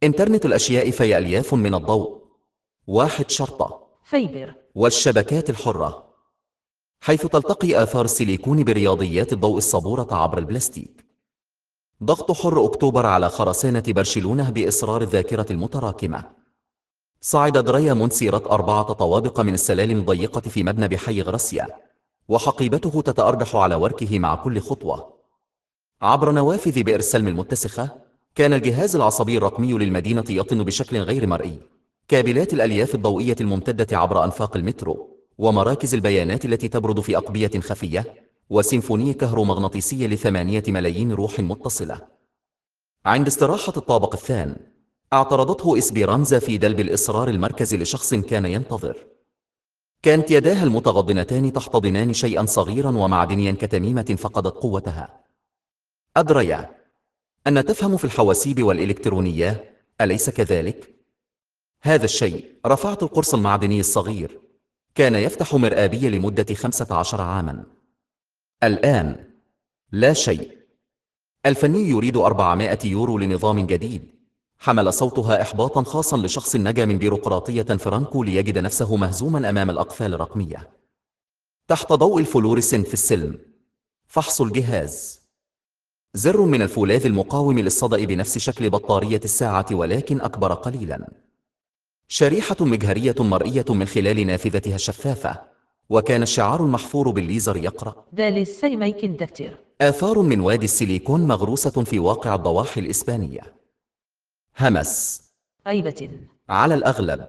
إنترنت الأشياء فهي ألياف من الضوء. 1 شرطة. فيبر. والشبكات الحرة، حيث تلتقي آثار السيليكون برياضيات الضوء الصبورة عبر البلاستيك. ضغط حر أكتوبر على خرسانة برشلونة بإصرار الذاكرة المتراكمة. صعد دريا منسيرة 4 طوابق من السلالم الضيقة في مبنى بحي غرسيا، وحقيبته تتأربح على وركه مع كل خطوة. عبر نوافذ بئر سلم المتسخة، كان الجهاز العصبي الرقمي للمدينة يطن بشكل غير مرئي. كابلات الألياف الضوئية الممتدة عبر أنفاق المترو، ومراكز البيانات التي تبرد في أقبية خفية، وسيمفونية كهرومغناطيسية ل8 ملايين روح متصلة. عند استراحة الطابق الثاني، اعترضته إسبيرانزا في دلب الإصرار المركزي لشخص كان ينتظر. كانت يداها المتغضنتان تحتضنان شيئا صغيرا ومعدنيا كتميمة فقدت قوتها. أدريا أن تفهم في الحواسيب والإلكترونيات، أليس كذلك؟ هذا الشيء، رفعت القرص المعدني الصغير، كان يفتح مرآبي لمدة 15 عاما. الآن لا شيء. الفني يريد 400 يورو لنظام جديد. حمل صوتها إحباطا خاصا لشخص نجا من بيروقراطية فرانكو ليجد نفسه مهزوما أمام الأقفال الرقمية. تحت ضوء الفلوريسنت في السلم. فحص الجهاز. زر من الفولاذ المقاوم للصدأ بنفس شكل بطارية الساعة ولكن أكبر قليلا. شريحة مجهرية مرئية من خلال نافذتها الشفافة، وكان الشعار المحفور بالليزر يقرأ: آثار من وادي السيليكون مغروسة في واقع الضواحي الإسبانية. همس. على الأغلب.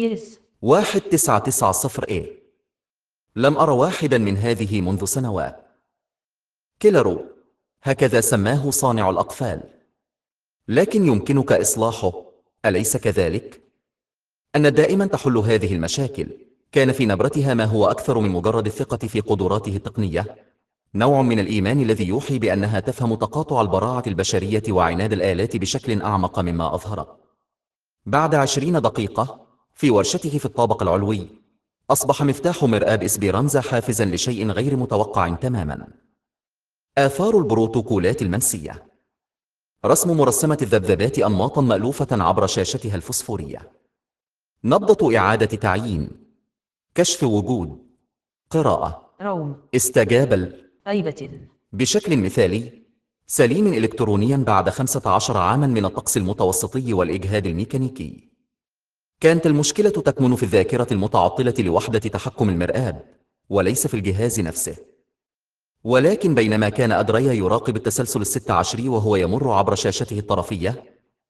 1990A. لم أرى واحدا من هذه منذ سنوات. كيلرو، هكذا سماه صانع الأقفال. لكن يمكنك إصلاحه، أليس كذلك؟ أن دائما تحل هذه المشاكل. كان في نبرتها ما هو أكثر من مجرد الثقة في قدراته التقنية، نوع من الإيمان الذي يوحي بأنها تفهم تقاطع البراعة البشرية وعناد الآلات بشكل أعمق مما أظهر. بعد 20 دقيقة، في ورشته في الطابق العلوي، أصبح مفتاح مرآب إسبيرانزا حافزا لشيء غير متوقع تماما. آثار البروتوكولات المنسية. رسم مرسمة الذبذبات أنماطا مألوفة عبر شاشتها الفسفورية. نبضة إعادة تعيين. كشف وجود. قراءة. استجاب بشكل مثالي سليم إلكترونيا بعد 15 عاما من الطقس المتوسطي والإجهاد الميكانيكي. كانت المشكلة تكمن في الذاكرة المتعطلة لوحدة تحكم المرآب، وليس في الجهاز نفسه. ولكن بينما كان أدريا يراقب التسلسل 16 وهو يمر عبر شاشته الطرفية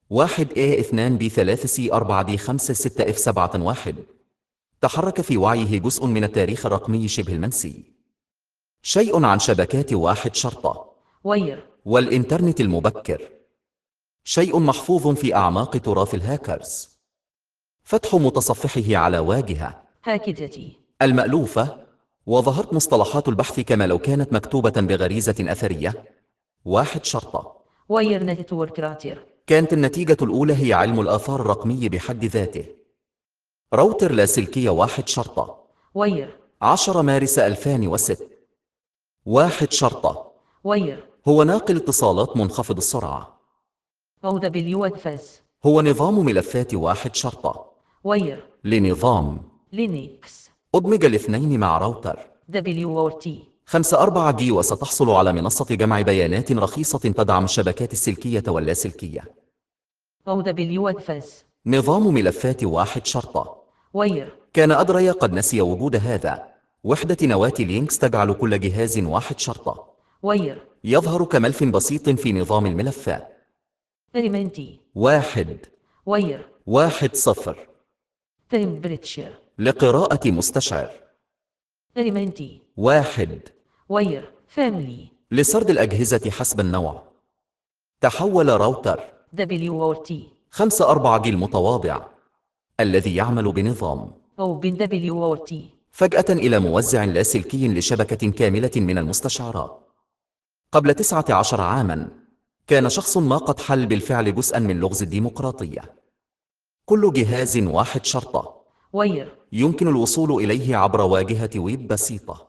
1A2B3C4D56F71، تحرك في وعيه جزء من التاريخ الرقمي شبه المنسي. شيء عن شبكات 1 شرطة والإنترنت المبكر. شيء محفوظ في أعماق تراث الهاكرز. فتح متصفحه على واجهة المألوفة، وظهرت مصطلحات البحث كما لو كانت مكتوبة بغريزة أثرية. 1 شرطة. كانت النتيجة الأولى هي علم الآثار الرقمي بحد ذاته. راوتر لاسلكي 1 شرطة. 10 مارس 2006. 1 شرطة. هو ناقل اتصالات منخفض السرعة. هو نظام ملفات 1 شرطة. لنظام لينكس. أدمج الاثنين مع راوتر 5.4G، وستحصل على منصة جمع بيانات رخيصة تدعم الشبكات السلكية واللاسلكية. نظام ملفات 1 شرطة. كان أدريا قد نسي وجود هذا. وحدة نواة لينكس تجعل كل جهاز 1 شرطة. يظهر كملف بسيط في نظام الملفات. 1 0 لقراءة مستشعر. 1 لسرد الأجهزة حسب النوع. تحول راوتر 5.4G المتواضع الذي يعمل بنظام فجأة إلى موزع لاسلكي لشبكة كاملة من المستشعرات. قبل 19 عاما كان شخص ما قد حل بالفعل جزءا من لغز الديمقراطية. كل جهاز 1 شرطة يمكن الوصول إليه عبر واجهة ويب بسيطة.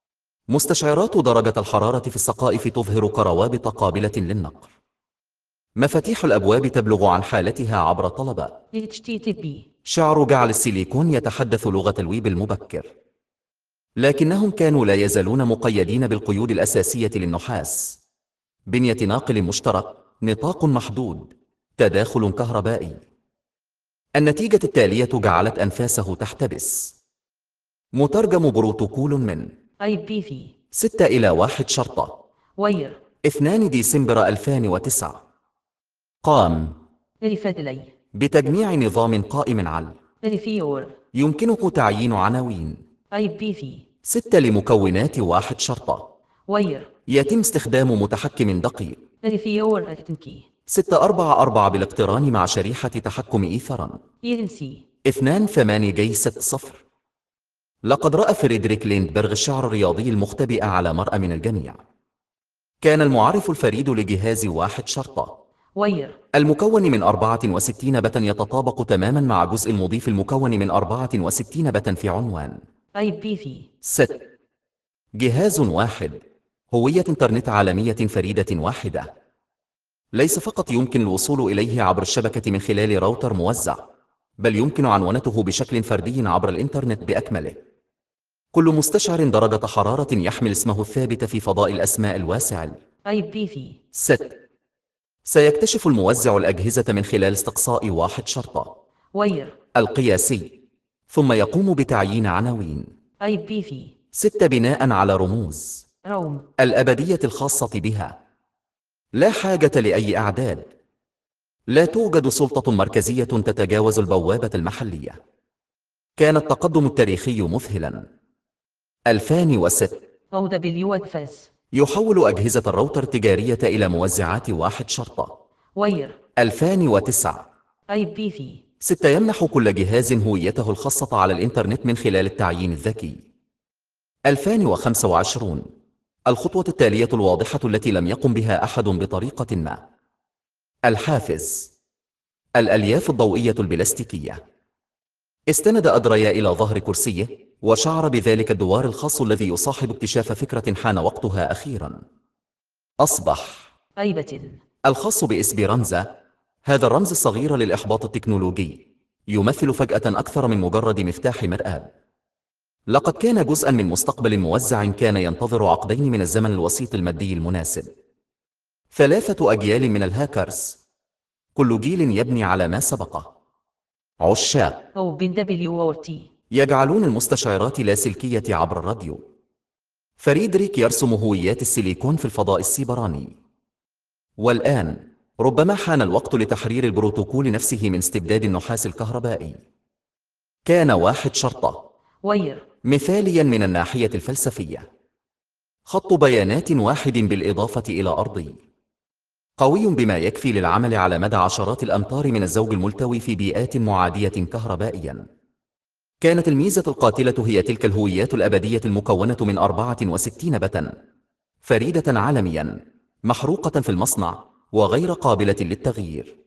مستشعرات درجة الحرارة في السقائف تظهر كروابط قابلة للنقر. مفاتيح الأبواب تبلغ عن حالتها عبر طلبة. HTTP. شعر جعل السيليكون يتحدث لغة الويب المبكر، لكنهم كانوا لا يزالون مقيدين بالقيود الأساسية للنحاس: بنية ناقل مشترك، نطاق محدود، تداخل كهربائي. النتيجة التالية جعلت أنفاسه تحتبس. مترجم بروتوكول من IPv 6 إلى 1 شرطة واير 2 ديسمبر 2009. قام ريفادلي بتجميع نظام قائم على ريفيور يمكنك تعيين عناوين IPv 6 لمكونات 1 شرطة. واير يتم استخدام متحكم دقيق ريفيور أتنكي 644 بالاقتران مع شريحة تحكم إيثرا ينسي 28 جي 60. لقد رأى فريدريك ليندبرغ الشعر الرياضي المختبئ على مرأى من الجميع. كان المعرف الفريد لجهاز 1 شرطة واير المكون من 64 بتا يتطابق تماما مع جزء المضيف المكون من 64 بتا في عنوان IPv 6. جهاز واحد، هوية إنترنت عالمية فريدة واحدة. ليس فقط يمكن الوصول إليه عبر الشبكة من خلال راوتر موزع، بل يمكن عنونته بشكل فردي عبر الإنترنت بأكمله. كل مستشعر درجة حرارة يحمل اسمه الثابت في فضاء الأسماء الواسع. IPv 6. سيكتشف الموزع الأجهزة من خلال استقصاء 1 شرطة واير القياسي، ثم يقوم بتعيين عناوين IPv 6 بناء على رموز روم الأبدية الخاصة بها. لا حاجة لأي أعداد. لا توجد سلطة مركزية تتجاوز البوابة المحلية. كان التقدم التاريخي مذهلا. 2006 OW أدفاس يحول أجهزة الراوتر التجارية إلى موزعات 1 شرطة. واير 2009 IPv 6 يمنح كل جهاز هويته الخاصة على الإنترنت من خلال التعيين الذكي. 2025 الخطوة التالية الواضحة التي لم يقم بها أحد بطريقة ما. الحافز. الألياف الضوئية البلاستيكية. استند أدريا إلى ظهر كرسيه، وشعر بذلك الدوار الخاص الذي يصاحب اكتشاف فكرة حان وقتها أخيرا. أصبح أيبتل الخاص بإسبيرانزا، هذا الرمز الصغير للإحباط التكنولوجي، يمثل فجأة أكثر من مجرد مفتاح مرآب. لقد كان جزءا من مستقبل موزع كان ينتظر عقدين من الزمن الوسيط المادي المناسب. 3 أجيال من الهاكرز، كل جيل يبني على ما سبقه. عشاق أو بن WORT يجعلون المستشعرات لاسلكية عبر الراديو. فريدريك يرسم هويات السيليكون في الفضاء السيبراني. والآن ربما حان الوقت لتحرير البروتوكول نفسه من استبداد النحاس الكهربائي. كان 1 شرطة واير مثاليا من الناحية الفلسفية. خط بيانات واحد بالإضافة إلى أرضي، قوي بما يكفي للعمل على مدى عشرات الأمتار من الزوج الملتوي في بيئات معادية كهربائيا. كانت الميزة القاتلة هي تلك الهويات الأبدية المكونة من 64 بتا، فريدة عالميا، محروقة في المصنع، وغير قابلة للتغيير.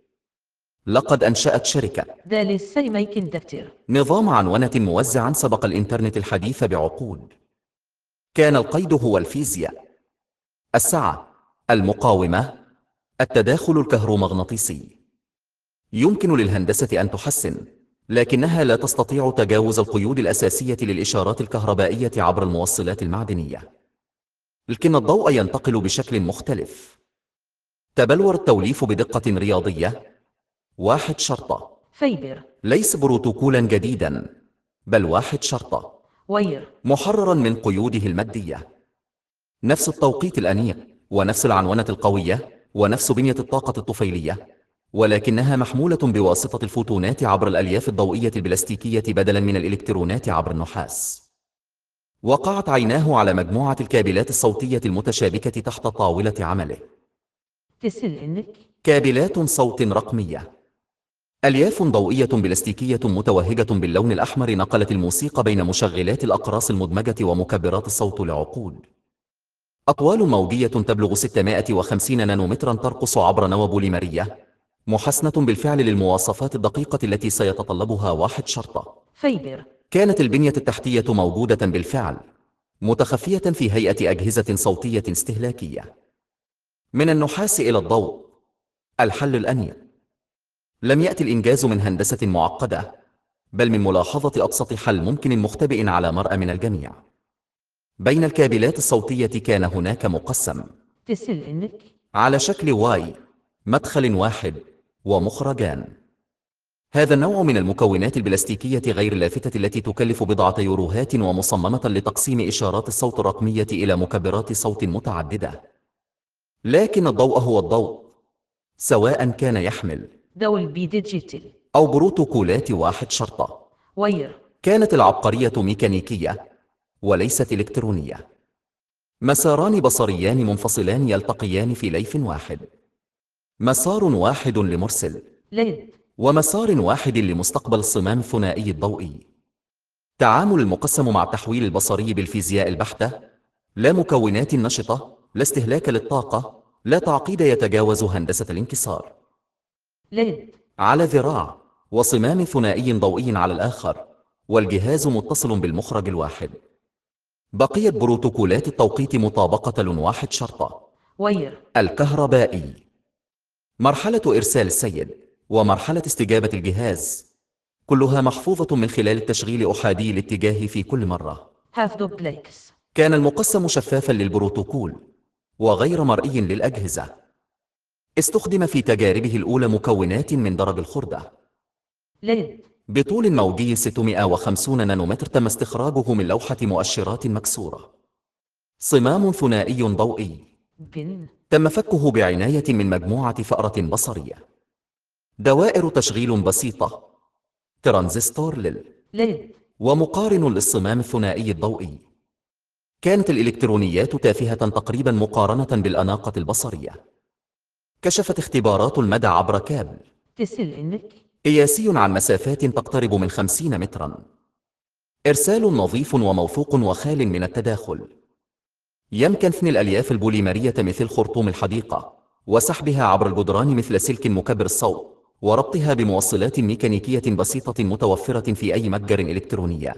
لقد أنشأت شركة داليس سيميكندكتر نظام عنونة موزعا سبق الإنترنت الحديث بعقود. كان القيد هو الفيزياء، السعة، المقاومة، التداخل الكهرومغناطيسي. يمكن للهندسة أن تحسن، لكنها لا تستطيع تجاوز القيود الأساسية للإشارات الكهربائية عبر الموصلات المعدنية. لكن الضوء ينتقل بشكل مختلف. تبلور التوليف بدقة رياضية. 1 شرطة فيبر ليس بروتوكولا جديدا، بل 1 شرطة واير محررا من قيوده المادية. نفس التوقيت الأنيق، ونفس العنونة القوية، ونفس بنية الطاقة الطفيلية، ولكنها محمولة بواسطة الفوتونات عبر الألياف الضوئية البلاستيكية بدلا من الإلكترونات عبر النحاس. وقعت عيناه على مجموعة الكابلات الصوتية المتشابكة تحت طاولة عمله. تسل إنك كابلات صوت رقمية، ألياف ضوئية بلاستيكية متوهجة باللون الأحمر نقلت الموسيقى بين مشغلات الأقراص المدمجة ومكبرات الصوت لعقود. أطوال موجية تبلغ 650 نانومترا ترقص عبر نوى بوليمرية، محسنة بالفعل للمواصفات الدقيقة التي سيتطلبها 1 شرطة. فيبر كانت البنية التحتية موجودة بالفعل، متخفية في هيئة أجهزة صوتية استهلاكية. من النحاس إلى الضوء، الحل الأنيق. لم يأتي الإنجاز من هندسة معقدة، بل من ملاحظة أبسط حل ممكن مختبئ على مرأى من الجميع. بين الكابلات الصوتية كان هناك مقسم اتصل إنك على شكل واي، مدخل واحد ومخرجان. هذا النوع من المكونات البلاستيكية غير اللافتة التي تكلف بضعة يوروهات ومصممة لتقسيم إشارات الصوت الرقمية إلى مكبرات صوت متعددة. لكن الضوء هو الضوء، سواء كان يحمل دولبي ديجيتال أو بروتوكولات واحد شرطة. واير. كانت العبقرية ميكانيكية وليست إلكترونية. مساران بصريان منفصلان يلتقيان في ليف واحد، مسار واحد لمرسل ليد ومسار واحد لمستقبل الصمام الثنائي الضوئي. تعامل المقسم مع التحويل البصري بالفيزياء البحتة، لا مكونات نشطة، لا استهلاك للطاقة، لا تعقيد يتجاوز هندسة الانكسار. ليد على ذراع وصمام ثنائي ضوئي على الآخر، والجهاز متصل بالمخرج الواحد. بقيت بروتوكولات التوقيت مطابقة لواحد شرطة. واير. الكهربائي، مرحلة إرسال السيد ومرحلة استجابة الجهاز، كلها محفوظة من خلال التشغيل أحادي الاتجاه في كل مرة. هاف دوبلكس. كان المقسم شفافا للبروتوكول وغير مرئي للأجهزة. استخدم في تجاربه الأولى مكونات من درج الخردة. ليد بطول موجي 650 نانومتر تم استخراجه من لوحة مؤشرات مكسورة. صمام ثنائي ضوئي بن تم فكه بعناية من مجموعة فأرة بصرية. دوائر تشغيل بسيطة، ترانزستور ليد ومقارن للصمام الثنائي الضوئي. كانت الإلكترونيات تافهة تقريبا مقارنة بالأناقة البصرية. كشفت اختبارات المدى عبر كابل اتصل إنك قياسي عن مسافات تقترب من 50 مترا. إرسال نظيف وموثوق وخال من التداخل. يمكن ثني الألياف البوليمرية مثل خرطوم الحديقة وسحبها عبر الجدران مثل سلك مكبر الصوت، وربطها بموصلات ميكانيكية بسيطة متوفرة في أي متجر إلكترونية.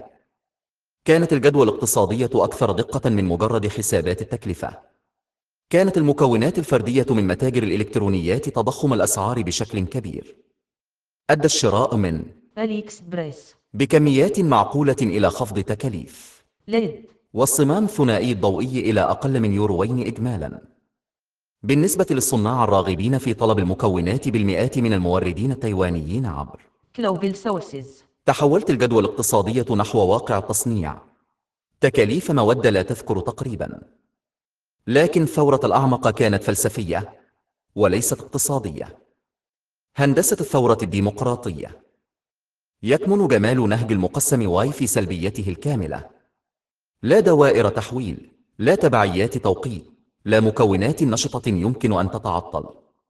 كانت الجدوى الاقتصادية أكثر دقة من مجرد حسابات التكلفة. كانت المكونات الفردية من متاجر الإلكترونيات تضخم الأسعار بشكل كبير. أدى الشراء من ألي إكسبريس. بكميات معقولة إلى خفض تكاليف، ليد والصمام الثنائي الضوئي إلى أقل من يوروين إجمالا. بالنسبة للصناع الراغبين في طلب المكونات بالمئات من الموردين التايوانيين عبر كلوبل سورسز. تحولت الجدوى الاقتصادية نحو واقع التصنيع. تكاليف مودة لا تذكر تقريبا. لكن الثورة الأعمق كانت فلسفية وليست اقتصادية. هندسة الثورة الديمقراطية. يكمن جمال نهج المقسم واي في سلبيته الكاملة. لا دوائر تحويل، لا تبعيات توقيت، لا مكونات نشطة يمكن أن تتعطل.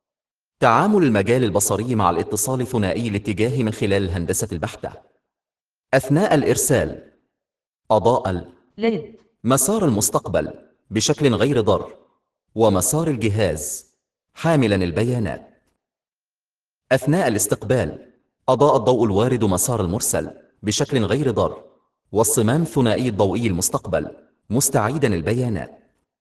تعامل المجال البصري مع الاتصال ثنائي الاتجاه من خلال الهندسة البحتة. أثناء الإرسال أضاء ليد مسار المستقبل بشكل غير ضار، ومسار الجهاز حاملا البيانات. أثناء الاستقبال أضاء الضوء الوارد مسار المرسل بشكل غير ضار، والصمام الثنائي الضوئي المستقبل مستعيدا البيانات.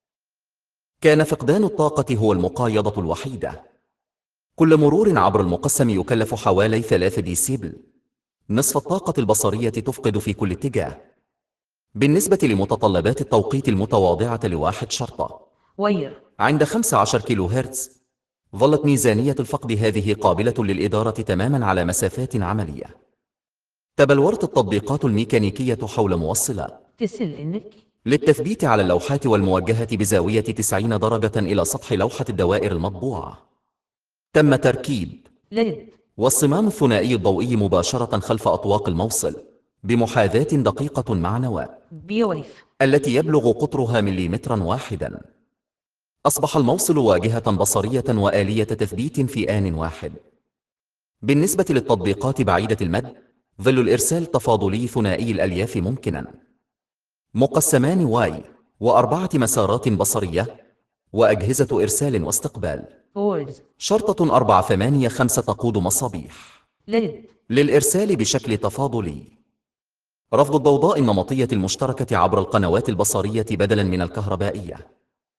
كان فقدان الطاقة هو المقايضة الوحيدة. كل مرور عبر المقسم يكلف حوالي 3 ديسيبل، نصف الطاقة البصرية تفقد في كل اتجاه. بالنسبة لمتطلبات التوقيت المتواضعة لواحد شرطة واير. عند 15 كيلو هرتز، ظلت ميزانية الفقد هذه قابلة للإدارة تماما على مسافات عملية. تبلورت التطبيقات الميكانيكية حول موصلات اتصل إنك للتثبيت على اللوحات والموجهة بزاوية 90 درجة إلى سطح لوحة الدوائر المطبوعة. تم تركيب ليد والصمام الثنائي الضوئي مباشرة خلف أطواق الموصل بمحاذاة دقيقة مع نواة بيويف. التي يبلغ قطرها مليمترا واحدا. أصبح الموصل واجهة بصرية وآلية تثبيت في آن واحد. بالنسبة للتطبيقات بعيدة المدى، ظل الإرسال تفاضلي ثنائي الألياف ممكنا. مقسمان واي و4 مسارات بصرية وأجهزة إرسال واستقبال. ووردز. شرطة 485 تقود مصابيح ليد للإرسال بشكل تفاضلي. رفض الضوضاء النمطية المشتركة عبر القنوات البصرية بدلا من الكهربائية.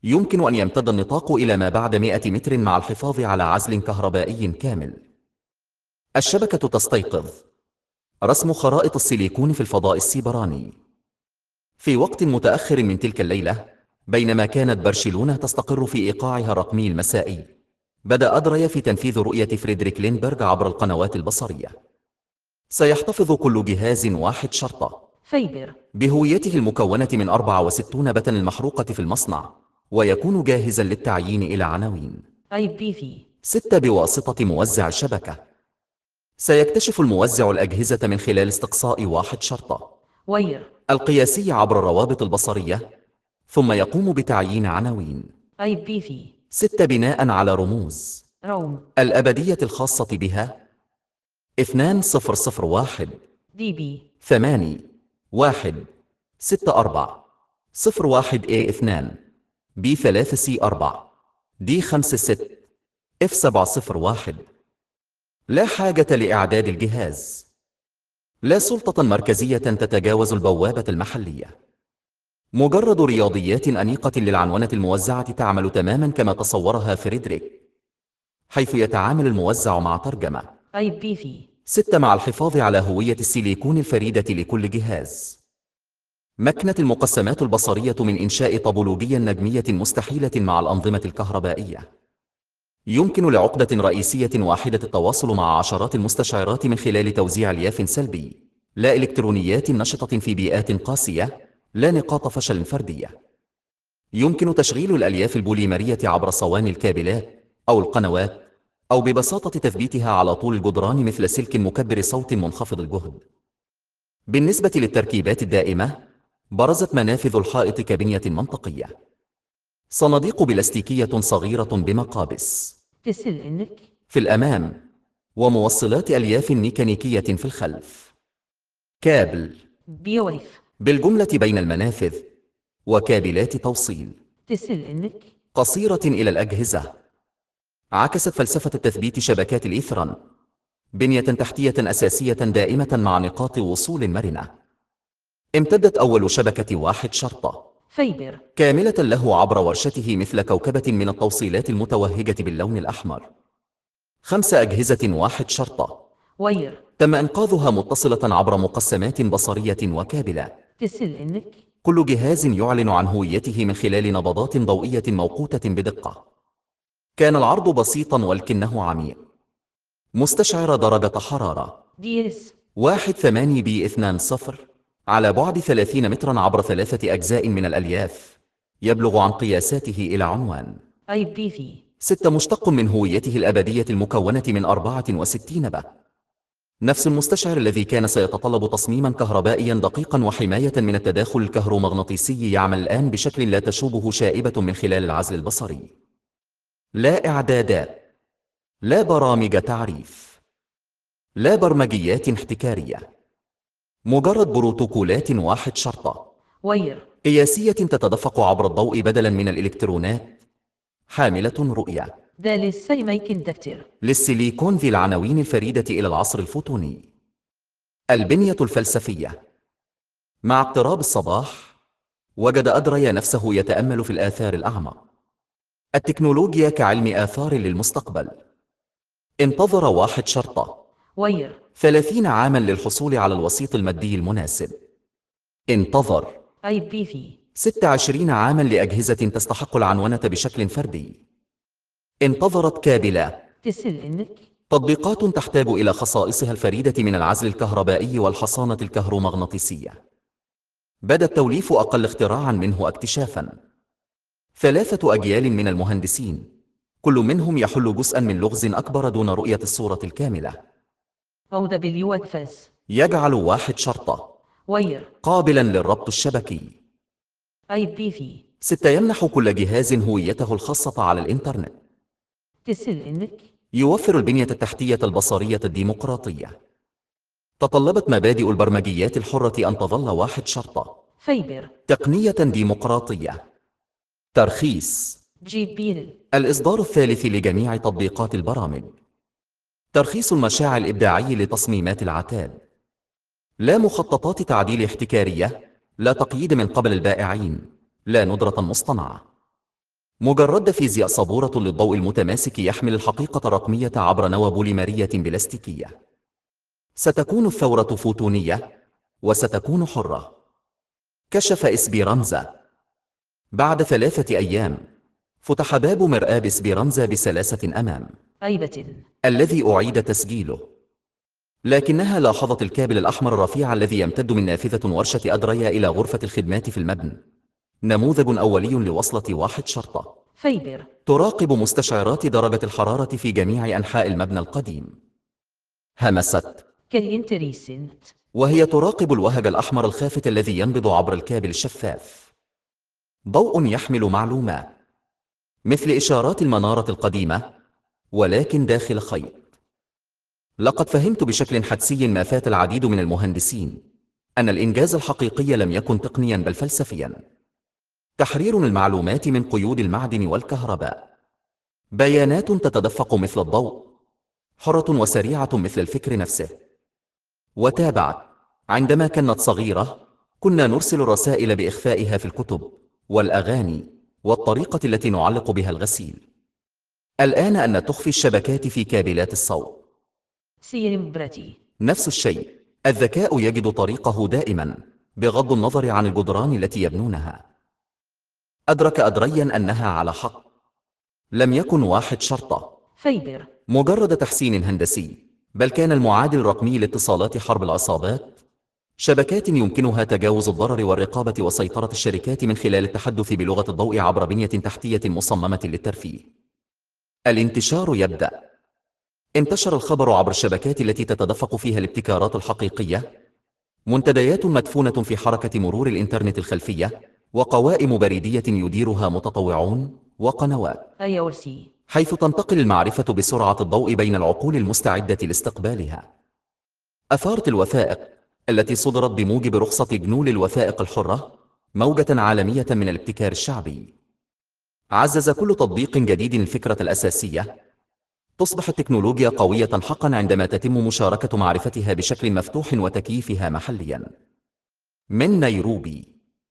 يمكن أن يمتد النطاق إلى ما بعد 100 متر مع الحفاظ على عزل كهربائي كامل. الشبكة تستيقظ. رسم خرائط السيليكون في الفضاء السيبراني. في وقت متأخر من تلك الليلة، بينما كانت برشلونة تستقر في إيقاعها الرقمي المسائي، بدأ أدريا في تنفيذ رؤية فريدريك ليندبرغ عبر القنوات البصرية. سيحتفظ كل جهاز واحد شرطة فيبر. بهويته المكونة من 64 بتن المحروقة في المصنع، ويكون جاهزا للتعيين إلى عناوين. IPv 6 بواسطة موزع الشبكة. سيكتشف الموزع الأجهزة من خلال استقصاء واحد شرطة وير القياسي عبر الروابط البصرية، ثم يقوم بتعيين عناوين. IPv 6 بناء على رموز روم الأبدية الخاصة بها. 2001 DB 8 1 6 4 01 A2 B3 C4 D5 6 F701. لا حاجة لإعداد الجهاز. لا سلطة مركزية تتجاوز البوابة المحلية. مجرد رياضيات أنيقة للعنونة الموزعة تعمل تماما كما تصورها فريدريك، حيث يتعامل الموزع مع ترجمة. IPv 6 مع الحفاظ على هوية السيليكون الفريدة لكل جهاز. مكنت المقسمات البصرية من إنشاء طبولوجية نجمية مستحيلة مع الأنظمة الكهربائية. يمكن لعقدة رئيسية واحدة التواصل مع عشرات المستشعرات من خلال توزيع ألياف سلبي، لا إلكترونيات نشطة في بيئات قاسية، لا نقاط فشل فردية. يمكن تشغيل الألياف البوليمرية عبر صواني الكابلات أو القنوات، أو ببساطة تثبيتها على طول الجدران مثل سلك مكبر صوت منخفض الجهد. بالنسبة للتركيبات الدائمة، برزت منافذ الحائط كبنية منطقية. صناديق بلاستيكية صغيرة بمقابس تسل إنك في الأمام، وموصلات ألياف ميكانيكية في الخلف. كابل بيويف بالجملة بين المنافذ، وكابلات توصيل تسل إنك قصيرة إلى الأجهزة. عكست فلسفة التثبيت شبكات الإيثرن، بنية تحتية أساسية دائمة مع نقاط وصول مرنة. امتدت أول شبكة واحد شرطة فيبر كاملة له عبر ورشته مثل كوكبة من التوصيلات المتوهجة باللون الأحمر. 5 أجهزة واحد شرطة وير تم إنقاذها متصلة عبر مقسمات بصرية وكابلة. تسل إنك كل جهاز يعلن عن هويته من خلال نبضات ضوئية موقوتة بدقة. كان العرض بسيطا ولكنه عميق. مستشعر درجة حرارة DS 18 بي 20 على بعد 30 مترا عبر 3 أجزاء من الألياف، يبلغ عن قياساته إلى عنوان. IPv 6 مشتق من هويته الأبدية المكونة من 64 بت. نفس المستشعر الذي كان سيتطلب تصميما كهربائيا دقيقا وحماية من التداخل الكهرومغناطيسي يعمل الآن بشكل لا تشوبه شائبة من خلال العزل البصري. لا إعدادات، لا برامج تعريف، لا برمجيات احتكارية، مجرد بروتوكولات واحد شرطة وير قياسية تتدفق عبر الضوء بدلا من الإلكترونات، حاملة رؤية دالس سيميكندكتر للسيليكون ذي العناوين الفريدة إلى العصر الفوتوني. البنية الفلسفية. مع اقتراب الصباح، وجد أدريا نفسه يتأمل في الآثار الأعمق. التكنولوجيا كعلم آثار للمستقبل. انتظر واحد شرطة وير 30 عاما للحصول على الوسيط المادي المناسب. انتظر IPv 26 عاما لأجهزة تستحق العنونة بشكل فردي. انتظرت كابلة تسل إنك تطبيقات تحتاج إلى خصائصها الفريدة من العزل الكهربائي والحصانة الكهرومغناطيسية. بدا التوليف أقل اختراعا منه اكتشافا. 3 أجيال من المهندسين، كل منهم يحل جزءا من لغز أكبر دون رؤية الصورة الكاملة. OWFS يجعل واحد شرطة وير قابلا للربط الشبكي. IPv 6 يمنح كل جهاز هويته الخاصة على الإنترنت. تسل إنك يوفر البنية التحتية البصرية الديمقراطية. تطلبت مبادئ البرمجيات الحرة أن تظل واحد شرطة فيبر تقنية ديمقراطية. ترخيص. جيبيل الإصدار الثالث لجميع تطبيقات البرامج. ترخيص المشاع الإبداعي لتصميمات العتاد. لا مخططات تعديل احتكارية، لا تقييد من قبل البائعين، لا ندرة مصطنعة. مجرد فيزياء صبورة للضوء المتماسك يحمل الحقيقة الرقمية عبر نوى بوليمرية بلاستيكية. ستكون الثورة فوتونية وستكون حرة. كشف إسبيرانزا. بعد 3 أيام فتح باب مرآب إسبيرانزا بسلاسة أمام أيبة. الذي أعيد تسجيله، لكنها لاحظت الكابل الأحمر الرفيع الذي يمتد من نافذة ورشة أدريا إلى غرفة الخدمات في المبنى. نموذج أولي لوصلة 1 شرطة فيبر. تراقب مستشعرات درجة الحرارة في جميع أنحاء المبنى القديم. همست كالإنتريسنت. وهي تراقب الوهج الأحمر الخافت الذي ينبض عبر الكابل الشفاف. ضوء يحمل معلومات مثل إشارات المنارة القديمة، ولكن داخل خيط. لقد فهمت بشكل حدسي ما فات العديد من المهندسين، أن الإنجاز الحقيقي لم يكن تقنيا بل فلسفيا. تحرير المعلومات من قيود المعدن والكهرباء. بيانات تتدفق مثل الضوء، حرة وسريعة مثل الفكر نفسه. وتابعت: عندما كانت صغيرة كنا نرسل رسائل بإخفائها في الكتب والأغاني والطريقة التي نعلق بها الغسيل. الآن أن تخفي الشبكات في كابلات الصوت. سيمبرتي. نفس الشيء، الذكاء يجد طريقه دائما بغض النظر عن الجدران التي يبنونها. أدرك أدريا أنها على حق. لم يكن 1 شرطة فيبر. مجرد تحسين هندسي، بل كان المعادل الرقمي لاتصالات حرب العصابات، شبكات يمكنها تجاوز الضرر والرقابة وسيطرة الشركات من خلال التحدث بلغة الضوء عبر بنية تحتية مصممة للترفيه. الانتشار يبدأ. انتشر الخبر عبر الشبكات التي تتدفق فيها الابتكارات الحقيقية، منتديات مدفونة في حركة مرور الإنترنت الخلفية، وقوائم بريدية يديرها متطوعون، وقنوات IOC. حيث تنتقل المعرفة بسرعة الضوء بين العقول المستعدة لاستقبالها. أثارت الوثائق التي صدرت بموجب رخصة جنول الوثائق الحرة موجة عالمية من الابتكار الشعبي. عزز كل تطبيق جديد الفكرة الأساسية: تصبح التكنولوجيا قوية حقا عندما تتم مشاركة معرفتها بشكل مفتوح وتكييفها محليا. من نيروبي.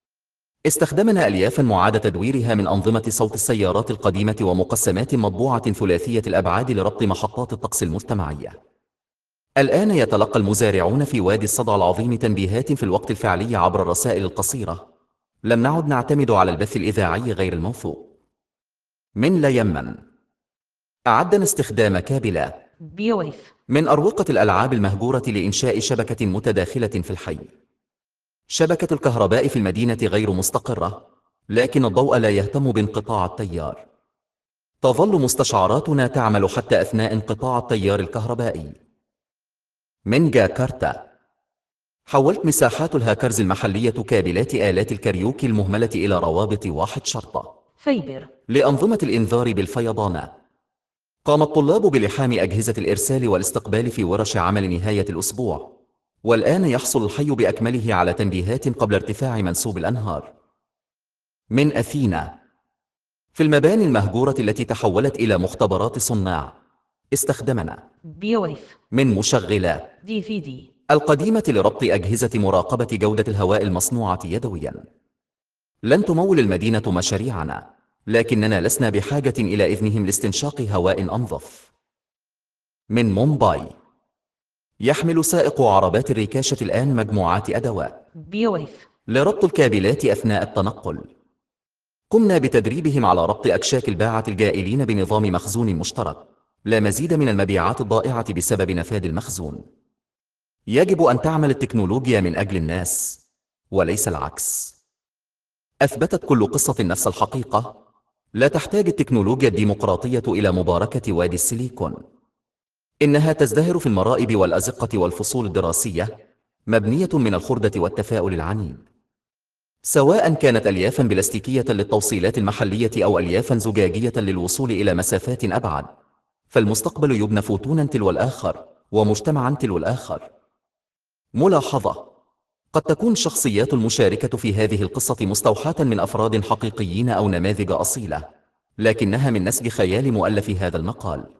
استخدمنا أليافا معاد تدويرها من أنظمة صوت السيارات القديمة ومقسمات مطبوعة ثلاثية الأبعاد لربط محطات الطقس المجتمعية. الآن يتلقى المزارعون في وادي الصدع العظيم تنبيهات في الوقت الفعلي عبر الرسائل القصيرة. لم نعد نعتمد على البث الإذاعي غير الموثوق. من لا يمن. أعدنا استخدام كابلات بيويف. من أروقة الألعاب المهجورة لإنشاء شبكة متداخلة في الحي. شبكة الكهرباء في المدينة غير مستقرة، لكن الضوء لا يهتم بانقطاع التيار. تظل مستشعراتنا تعمل حتى أثناء انقطاع التيار الكهربائي. من جاكرتا. حولت مساحات الهاكرز المحلية كابلات آلات الكاريوكي المهملة إلى روابط 1 شرطة فيبر. لأنظمة الإنذار بالفيضانات. قام الطلاب بلحام أجهزة الإرسال والاستقبال في ورش عمل نهاية الأسبوع، والآن يحصل الحي بأكمله على تنبيهات قبل ارتفاع منسوب الأنهار. من أثينا. في المباني المهجورة التي تحولت إلى مختبرات صناع، استخدمنا بيويف. من مشغلات DVD. القديمة لربط أجهزة مراقبة جودة الهواء المصنوعة يدويا. لن تمول المدينة مشاريعنا، لكننا لسنا بحاجة إلى إذنهم لاستنشاق هواء أنظف. من مومباي. يحمل سائق عربات الركاشة الآن مجموعات أدوات بيويف. لربط الكابلات أثناء التنقل. قمنا بتدريبهم على ربط أكشاك الباعة الجائلين بنظام مخزون مشترك. لا مزيد من المبيعات الضائعة بسبب نفاذ المخزون. يجب أن تعمل التكنولوجيا من أجل الناس وليس العكس. أثبتت كل قصة نفس الحقيقة. لا تحتاج التكنولوجيا الديمقراطية إلى مباركة وادي السيليكون. إنها تزدهر في المرائب والأزقة والفصول الدراسية، مبنية من الخردة والتفاؤل العنيد. سواء كانت أليافا بلاستيكية للتوصيلات المحلية أو أليافا زجاجية للوصول إلى مسافات أبعد، فالمستقبل يبنى فوتونا تلو الآخر ومجتمعا تلو الآخر. ملاحظة: قد تكون الشخصيات المشاركة في هذه القصة مستوحاة من أفراد حقيقيين أو نماذج أصيلة، لكنها من نسج خيال مؤلف هذا المقال.